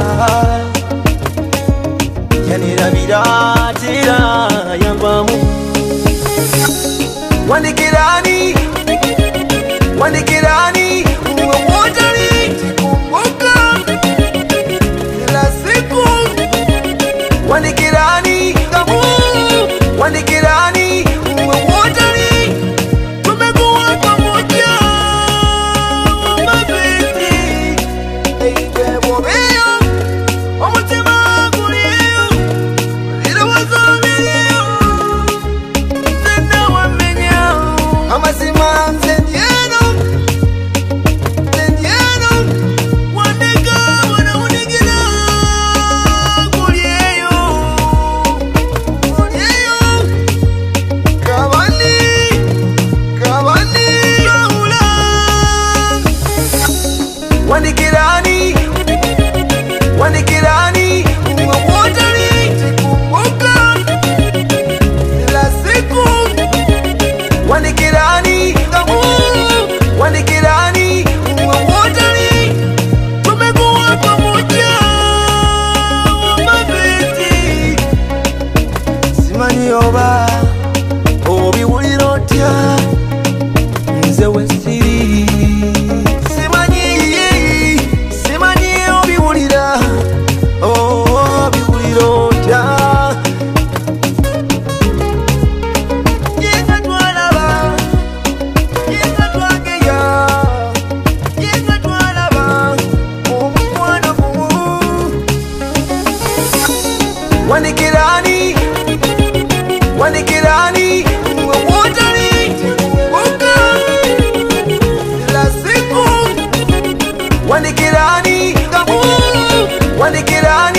yanirabira tera yangwamu wandikirani wotari kumbuka kila siku wandikirani kamu wandikirani wotari tumekuwa pamoja mapenzi eibebobeo omutima guliyo ila wazoliyo tena wamenya amazima nzenyeno wandika wanawunikira guliyo kabani yahula wandikirani wotari kumbuka kila siku wandikirani kamu wandikirani wotari tumekuwa pamoja mapenzi simanyi oba obiwulira otya nze wesiri simanyi obiwulira otya yenga twalaba yenga twageya yenga twalaba omukwano gumu wandikirani wotari kumbuka kila siku wandikirani kamu wandikirani